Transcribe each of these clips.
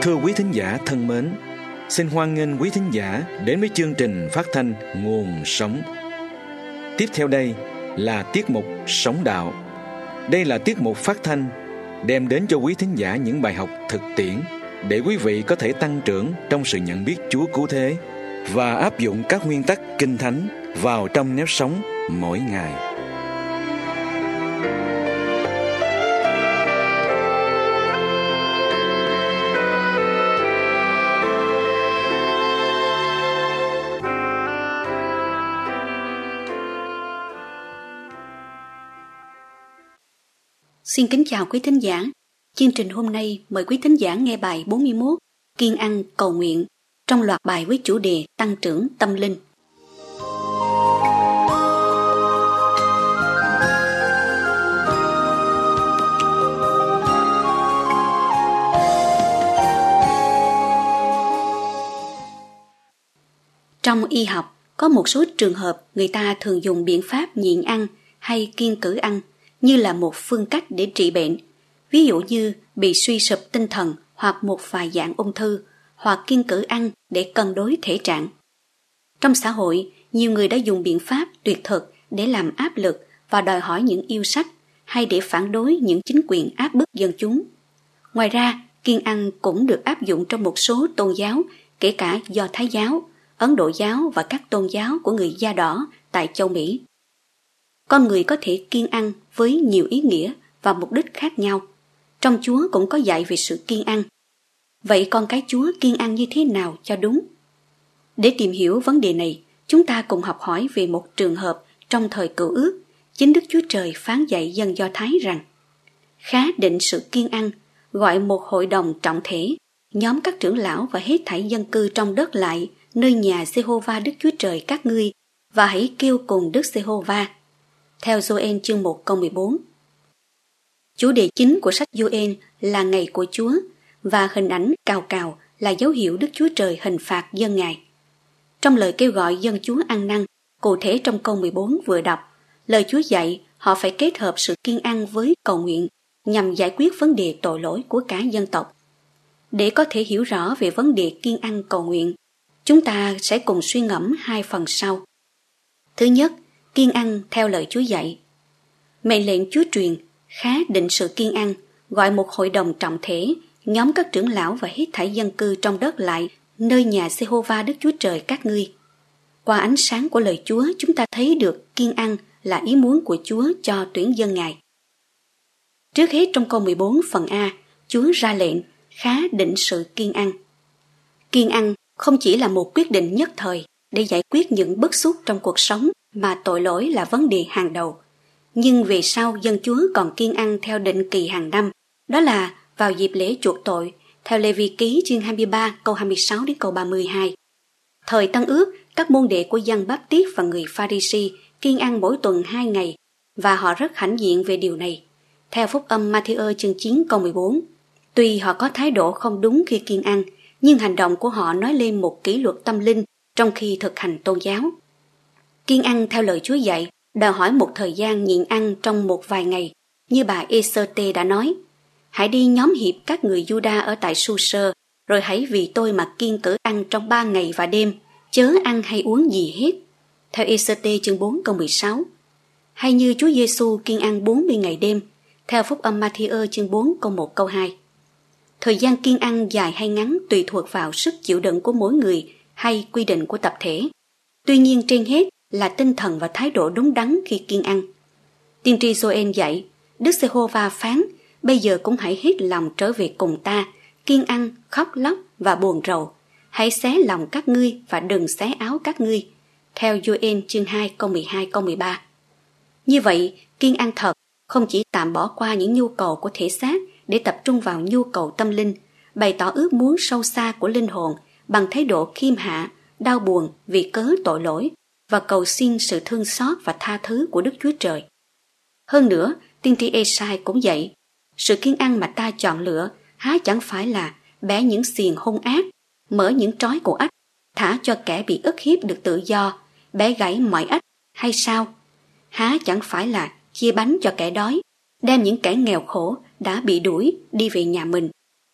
Thưa quý thính giả thân mến, xin hoan nghênh quý thính giả đến với chương trình phát thanh Nguồn Sống. Tiếp theo đây là tiết mục Sống Đạo. Đây là tiết mục phát thanh đem đến cho quý thính giả những bài học thực tiễn để quý vị có thể tăng trưởng trong sự nhận biết Chúa cứu thế và áp dụng các nguyên tắc Kinh Thánh vào trong nếp sống mỗi ngày. Xin kính chào quý thính giả. Chương trình hôm nay mời quý thính giả nghe bài 41 Kiêng ăn cầu nguyện trong loạt bài với chủ đề tăng trưởng tâm linh. Trong y học, có một số trường hợp người ta thường dùng biện pháp nhịn ăn hay kiêng cữ ăn như là một phương cách để trị bệnh, ví dụ như bị suy sụp tinh thần hoặc một vài dạng ung thư, hoặc kiêng cữ ăn để cân đối thể trạng. Trong xã hội, nhiều người đã dùng biện pháp tuyệt thực để làm áp lực và đòi hỏi những yêu sách, hay để phản đối những chính quyền áp bức dân chúng. Ngoài ra, kiêng ăn cũng được áp dụng trong một số tôn giáo, kể cả Do Thái giáo, Ấn Độ giáo và các tôn giáo của người da đỏ tại châu Mỹ. Con người có thể kiêng ăn với nhiều ý nghĩa và mục đích khác nhau. Trong Chúa cũng có dạy về sự kiêng ăn. Vậy con cái Chúa kiêng ăn như thế nào cho đúng? Để tìm hiểu vấn đề này, chúng ta cùng học hỏi về một trường hợp trong thời Cựu Ước. Chính Đức Chúa Trời phán dạy dân Do Thái rằng: khá định sự kiêng ăn, gọi một hội đồng trọng thể, nhóm các trưởng lão và hết thảy dân cư trong đất lại nơi nhà Giê-hô-va Đức Chúa Trời các ngươi, và hãy kêu cùng Đức Giê-hô-va. Theo Gioan chương 1 câu 14. Chủ đề chính của sách Gioan là ngày của Chúa, và hình ảnh cào cào là dấu hiệu Đức Chúa Trời hình phạt dân Ngài. Trong lời kêu gọi dân Chúa ăn năn, cụ thể trong câu 14 vừa đọc, lời Chúa dạy họ phải kết hợp sự kiêng ăn với cầu nguyện nhằm giải quyết vấn đề tội lỗi của cả dân tộc. Để có thể hiểu rõ về vấn đề kiêng ăn cầu nguyện, chúng ta sẽ cùng suy ngẫm hai phần sau. Thứ nhất, kiêng ăn theo lời Chúa dạy. Mệnh lệnh Chúa truyền: khá định sự kiêng ăn, gọi một hội đồng trọng thể, nhóm các trưởng lão và hết thảy dân cư trong đất lại nơi nhà Giê-hô-va Đức Chúa Trời các ngươi. Qua ánh sáng của lời Chúa, chúng ta thấy được kiêng ăn là ý muốn của Chúa cho tuyển dân Ngài. Trước hết trong câu 14 phần A, Chúa ra lệnh khá định sự kiêng ăn. Kiêng ăn không chỉ là một quyết định nhất thời để giải quyết những bức xúc trong cuộc sống mà tội lỗi là vấn đề hàng đầu. Nhưng về sau dân Chúa còn kiêng ăn theo định kỳ hàng năm, đó là vào dịp lễ chuộc tội, theo Lê-vi ký chương 23 câu 26 đến câu 32. Thời Tân Ước, các môn đệ của Giăng Báp-tít và người Pha-ri-si kiêng ăn mỗi tuần 2 ngày, và họ rất hãnh diện về điều này. Theo Phúc âm Ma-thi-ơ chương 9 câu 14, tuy họ có thái độ không đúng khi kiêng ăn, nhưng hành động của họ nói lên một kỷ luật tâm linh trong khi thực hành tôn giáo. Kiêng ăn theo lời Chúa dạy đòi hỏi một thời gian nhịn ăn trong một vài ngày, như bà Ê-sơ-tê đã nói: hãy đi nhóm hiệp các người Giu-đa ở tại Su-sơ, rồi hãy vì tôi mà kiêng cữ ăn trong 3 ngày và đêm, chớ ăn hay uống gì hết. Theo Ê-sơ-tê chương 4 câu 16. Hay như Chúa Giê-xu kiêng ăn 40 ngày đêm, theo Phúc âm Ma-thi-ơ chương 4 câu 1 câu 2. Thời gian kiêng ăn dài hay ngắn tùy thuộc vào sức chịu đựng của mỗi người hay quy định của tập thể. Tuy nhiên trên hết là tinh thần và thái độ đúng đắn khi kiêng ăn. Tiên tri Gioan dạy, Đức Giê-hô-va phán: bây giờ cũng hãy hết lòng trở về cùng ta, kiêng ăn, khóc lóc và buồn rầu. Hãy xé lòng các ngươi và đừng xé áo các ngươi. Theo Gioan chương 2 câu 12 câu 13. Như vậy, kiêng ăn thật không chỉ tạm bỏ qua những nhu cầu của thể xác để tập trung vào nhu cầu tâm linh, bày tỏ ước muốn sâu xa của linh hồn bằng thái độ khiêm hạ, đau buồn vì cớ tội lỗi và cầu xin sự thương xót và tha thứ của Đức Chúa Trời. Hơn nữa, tiên tri Ê-sai cũng dạy, sự kiêng ăn mà ta chọn lựa há chẳng phải là bẻ những xiềng hung ác, mở những trói của ách, thả cho kẻ bị ức hiếp được tự do, bẻ gãy mọi ách hay sao? Há chẳng phải là chia bánh cho kẻ đói, đem những kẻ nghèo khổ đã bị đuổi đi về nhà mình,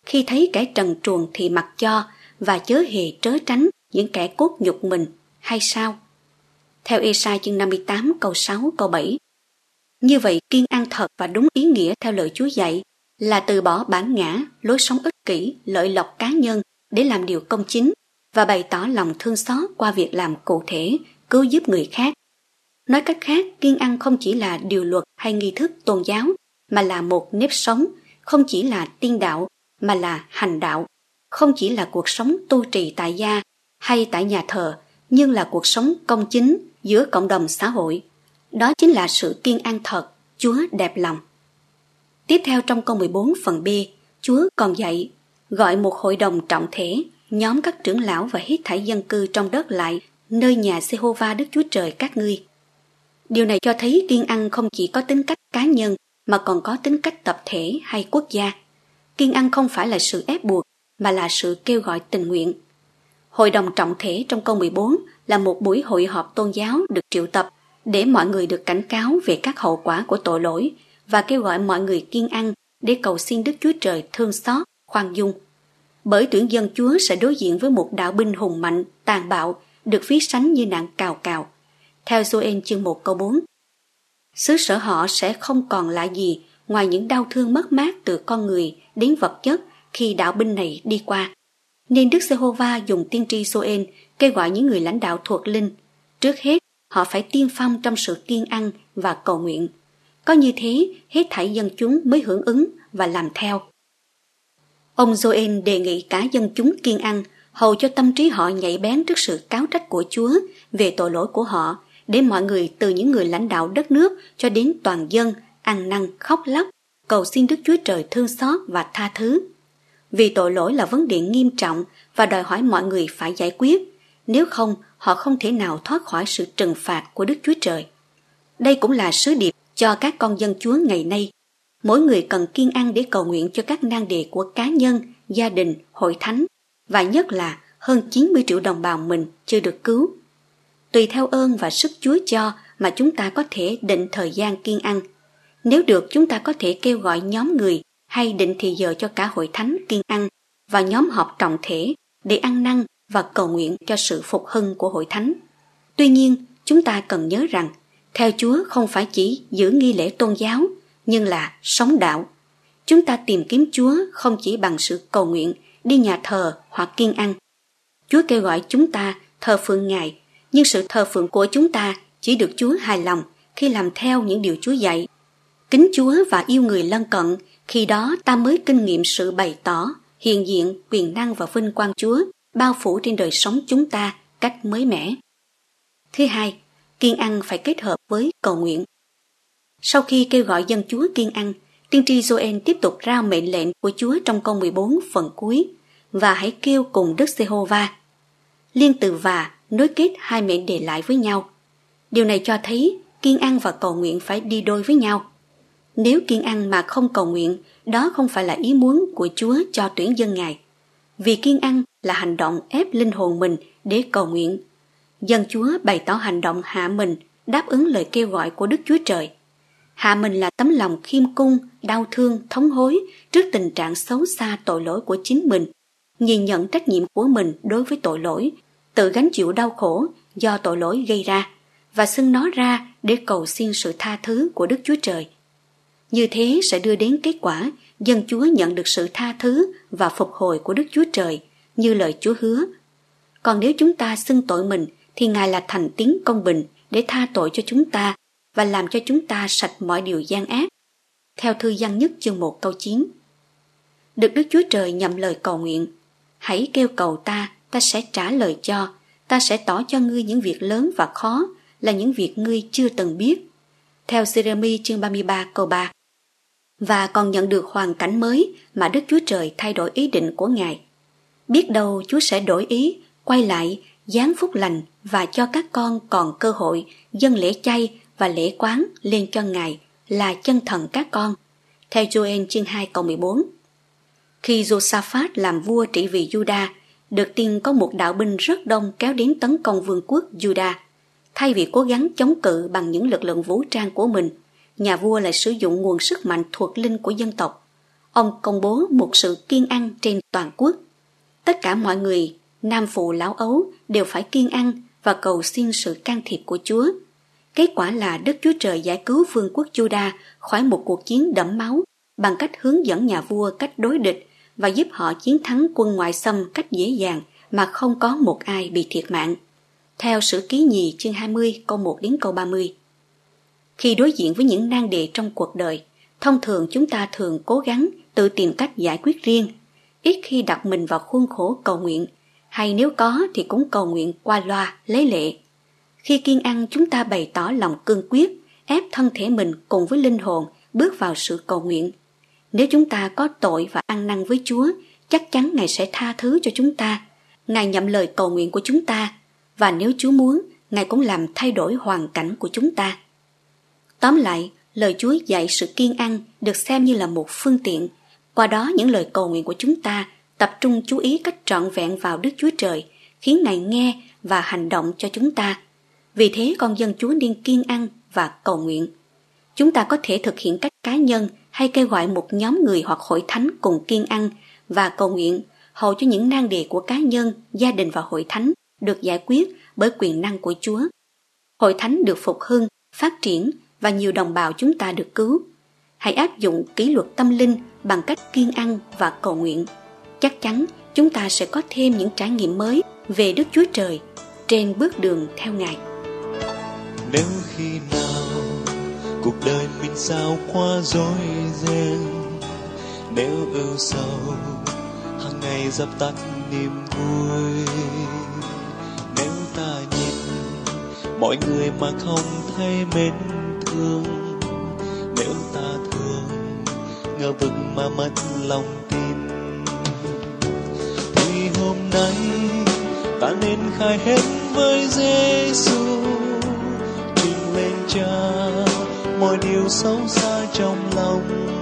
khi thấy kẻ trần truồng thì mặc cho, và chớ hề trớ tránh những kẻ cốt nhục mình, hay sao? Theo Ê-sai chương 58 câu 6 câu 7. Như vậy, kiêng ăn thật và đúng ý nghĩa theo lời Chúa dạy là từ bỏ bản ngã, lối sống ích kỷ, lợi lộc cá nhân để làm điều công chính và bày tỏ lòng thương xót qua việc làm cụ thể, cứu giúp người khác. Nói cách khác, kiêng ăn không chỉ là điều luật hay nghi thức tôn giáo, mà là một nếp sống, không chỉ là tiên đạo, mà là hành đạo, không chỉ là cuộc sống tu trì tại gia hay tại nhà thờ, nhưng là cuộc sống công chính giữa cộng đồng xã hội. Đó chính là sự kiêng ăn thật, Chúa đẹp lòng. Tiếp theo trong câu 14 phần B, Chúa còn dạy, gọi một hội đồng trọng thể, nhóm các trưởng lão và hết thảy dân cư trong đất lại, nơi nhà Giê-hô-va Đức Chúa Trời các ngươi. Điều này cho thấy kiêng ăn không chỉ có tính cách cá nhân, mà còn có tính cách tập thể hay quốc gia. Kiêng ăn không phải là sự ép buộc, mà là sự kêu gọi tình nguyện. Hội đồng trọng thể trong câu 14 là một buổi hội họp tôn giáo được triệu tập để mọi người được cảnh cáo về các hậu quả của tội lỗi và kêu gọi mọi người kiêng ăn để cầu xin Đức Chúa Trời thương xót, khoan dung. Bởi tuyển dân Chúa sẽ đối diện với một đạo binh hùng mạnh, tàn bạo, được ví sánh như nạn cào cào. Theo Gioan chương 1 câu 4, xứ sở họ sẽ không còn lại gì ngoài những đau thương mất mát từ con người đến vật chất khi đạo binh này đi qua. Nên Đức Giê-hô-va dùng tiên tri Gioan kêu gọi những người lãnh đạo thuộc linh. Trước hết, họ phải tiên phong trong sự kiêng ăn và cầu nguyện. Có như thế, hết thảy dân chúng mới hưởng ứng và làm theo. Ông Gioan đề nghị cả dân chúng kiêng ăn, hầu cho tâm trí họ nhạy bén trước sự cáo trách của Chúa về tội lỗi của họ, để mọi người từ những người lãnh đạo đất nước cho đến toàn dân ăn năn khóc lóc, cầu xin Đức Chúa Trời thương xót và tha thứ. Vì tội lỗi là vấn đề nghiêm trọng và đòi hỏi mọi người phải giải quyết, nếu không họ không thể nào thoát khỏi sự trừng phạt của Đức Chúa Trời. Đây cũng là sứ điệp cho các con dân Chúa ngày nay. Mỗi người cần kiêng ăn để cầu nguyện cho các nan đề của cá nhân, gia đình, hội thánh, và nhất là hơn 90 triệu đồng bào mình chưa được cứu. Tùy theo ơn và sức Chúa cho mà chúng ta có thể định thời gian kiêng ăn. Nếu được, chúng ta có thể kêu gọi nhóm người hay định thì giờ cho cả hội thánh kiêng ăn và nhóm họp trọng thể để ăn năn và cầu nguyện cho sự phục hưng của hội thánh. Tuy nhiên, chúng ta cần nhớ rằng theo Chúa không phải chỉ giữ nghi lễ tôn giáo, nhưng là sống đạo. Chúng ta tìm kiếm Chúa không chỉ bằng sự cầu nguyện, đi nhà thờ hoặc kiêng ăn. Chúa kêu gọi chúng ta thờ phượng Ngài, nhưng sự thờ phượng của chúng ta chỉ được Chúa hài lòng khi làm theo những điều Chúa dạy. Kính Chúa và yêu người lân cận, khi đó ta mới kinh nghiệm sự bày tỏ, hiện diện, quyền năng và vinh quang Chúa bao phủ trên đời sống chúng ta cách mới mẻ. Thứ hai, kiêng ăn phải kết hợp với cầu nguyện. Sau khi kêu gọi dân Chúa kiêng ăn, tiên tri Gioan tiếp tục rao mệnh lệnh của Chúa trong câu 14 phần cuối, và hãy kêu cùng Đức Giê-hô-va. Liên từ và nối kết hai mệnh đề lại với nhau. Điều này cho thấy kiêng ăn và cầu nguyện phải đi đôi với nhau. Nếu kiêng ăn mà không cầu nguyện, đó không phải là ý muốn của Chúa cho tuyển dân Ngài. Vì kiêng ăn là hành động ép linh hồn mình để cầu nguyện. Dân Chúa bày tỏ hành động hạ mình, đáp ứng lời kêu gọi của Đức Chúa Trời. Hạ mình là tấm lòng khiêm cung, đau thương, thống hối trước tình trạng xấu xa tội lỗi của chính mình, nhìn nhận trách nhiệm của mình đối với tội lỗi, tự gánh chịu đau khổ do tội lỗi gây ra, và xưng nó ra để cầu xin sự tha thứ của Đức Chúa Trời. Như thế sẽ đưa đến kết quả dân Chúa nhận được sự tha thứ và phục hồi của Đức Chúa Trời, như lời Chúa hứa. Còn nếu chúng ta xưng tội mình, thì Ngài là thành tín công bình để tha tội cho chúng ta và làm cho chúng ta sạch mọi điều gian ác. Theo thư Giăng nhất chương 1 câu 9. Được Đức Chúa Trời nhậm lời cầu nguyện: hãy kêu cầu ta, ta sẽ trả lời cho, ta sẽ tỏ cho ngươi những việc lớn và khó, là những việc ngươi chưa từng biết. Theo Giê-rê-mi chương 33 câu 3. Và còn nhận được hoàn cảnh mới mà Đức Chúa Trời thay đổi ý định của Ngài. Biết đâu Chúa sẽ đổi ý, quay lại, giáng phúc lành và cho các con còn cơ hội dâng lễ chay và lễ quán lên cho Ngài là chân thần các con. Theo Gioan chương 2 câu 14. Khi Josaphat làm vua trị vì Juda, được tin có một đạo binh rất đông kéo đến tấn công vương quốc Juda. Thay vì cố gắng chống cự bằng những lực lượng vũ trang của mình, nhà vua lại sử dụng nguồn sức mạnh thuộc linh của dân tộc. ông công bố một sự kiêng ăn trên toàn quốc. Tất cả mọi người, nam phụ lão ấu, đều phải kiêng ăn và cầu xin sự can thiệp của Chúa. Kết quả là Đức Chúa Trời giải cứu vương quốc Juda khỏi một cuộc chiến đẫm máu bằng cách hướng dẫn nhà vua cách đối địch và giúp họ chiến thắng quân ngoại xâm cách dễ dàng mà không có một ai bị thiệt mạng. Theo Sử Ký Nhì chương 20 câu 1 đến câu 30. Khi đối diện với những nan đề trong cuộc đời, thông thường chúng ta thường cố gắng tự tìm cách giải quyết riêng, ít khi đặt mình vào khuôn khổ cầu nguyện, hay nếu có thì cũng cầu nguyện qua loa, lấy lệ. Khi kiêng ăn, chúng ta bày tỏ lòng cương quyết, ép thân thể mình cùng với linh hồn bước vào sự cầu nguyện. Nếu chúng ta có tội và ăn năn với Chúa, chắc chắn Ngài sẽ tha thứ cho chúng ta. Ngài nhậm lời cầu nguyện của chúng ta, và nếu Chúa muốn, Ngài cũng làm thay đổi hoàn cảnh của chúng ta. Tóm lại, lời Chúa dạy sự kiêng ăn được xem như là một phương tiện. Qua đó những lời cầu nguyện của chúng ta tập trung chú ý cách trọn vẹn vào Đức Chúa Trời, khiến Ngài nghe và hành động cho chúng ta. Vì thế con dân Chúa nên kiêng ăn và cầu nguyện. Chúng ta có thể thực hiện cách cá nhân hay kêu gọi một nhóm người hoặc hội thánh cùng kiêng ăn và cầu nguyện, hầu cho những nan đề của cá nhân, gia đình và hội thánh được giải quyết bởi quyền năng của Chúa. Hội thánh được phục hưng, phát triển và nhiều đồng bào chúng ta được cứu. Hãy áp dụng kỷ luật tâm linh bằng cách kiêng ăn và cầu nguyện. Chắc chắn chúng ta sẽ có thêm những trải nghiệm mới về Đức Chúa Trời trên bước đường theo Ngài. Nếu khi nào cuộc đời mình sao qua rối ren, nếu ưu sầu hàng ngày dập tắt niềm vui, nếu ta nhìn mọi người mà không thấy mến thương, nếu ta thường ngờ vực mà mất lòng tin, thì hôm nay ta nên khai hết với Giêsu, trình lên Cha mọi điều xấu xa trong lòng.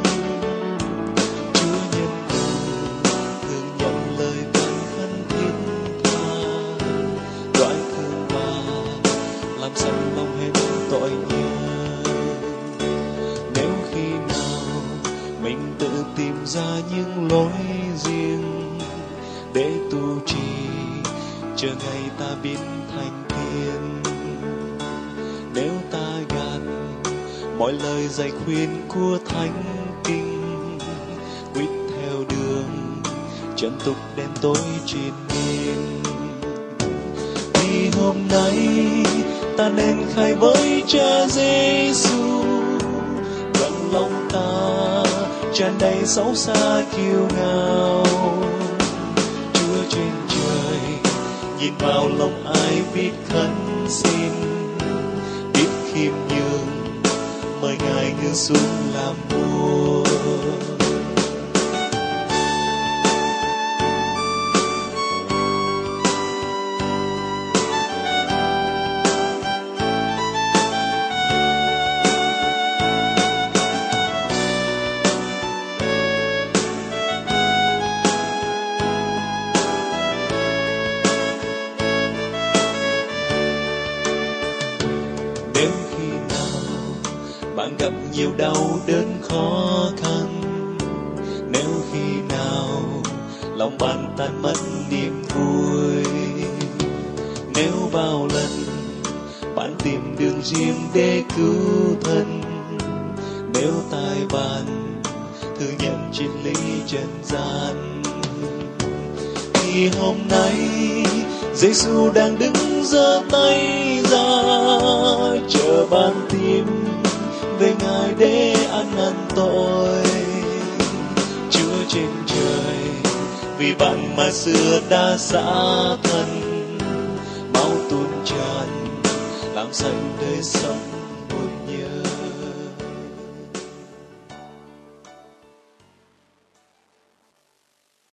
Chúa nhân từ thường nhận lời van khấn thiết tha, đoái thương và làm sạch lòng hết tội nhơ. Nếu khi nào mình tự tìm ra những lối riêng để tu trì, chờ ngày ta biến thành tiên, nếu ta gạt mọi lời dạy khuyên của Thánh Kinh, quyết theo đường trần tục đen tối triền miên, thì hôm nay ta nên khai với Cha Giêsu, gần lòng ta tràn đầy xấu xa kiêu ngạo. Chúa trên trời nhìn vào lòng ai biết khấn xin, biết khiêm nhường mời Ngài ngự xuống làm vua. Nếu khi nào bạn gặp nhiều đau đớn khó khăn, nếu khi nào lòng bạn tan mất niềm vui, nếu bao lần bạn tìm đường riêng để cứu thân, nếu tai bạn thừa nhận triết lý trần gian, thì hôm nay Giêsu đang đứng giơ tay ra chờ bạn tìm về Ngài để ăn năn tội. Chúa trên trời vì bạn mà xưa đã xả thân, máu tuôn tràn làm sạch đời sống